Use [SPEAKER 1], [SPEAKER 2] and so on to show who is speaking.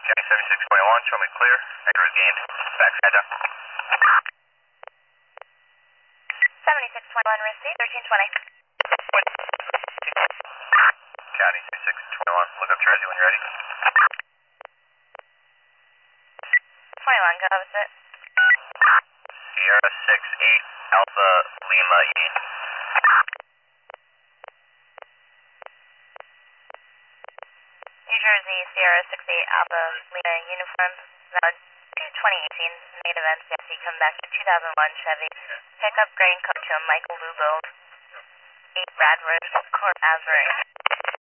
[SPEAKER 1] County 76.1, show me clear. Echo regained. Back down.
[SPEAKER 2] 7621, receive 1320.
[SPEAKER 1] County 7621, look up Jersey when you're ready.
[SPEAKER 2] 21, go opposite.
[SPEAKER 1] Sierra 68, Alpha Lima Union.
[SPEAKER 2] New Jersey, Sierra 68, Alpha Lima Uniform. Now 2018, negative NCFC, come back to 2001 Chevy. Pickup grain coach to Michael Lubo. 8 Bradford, Court Asbury.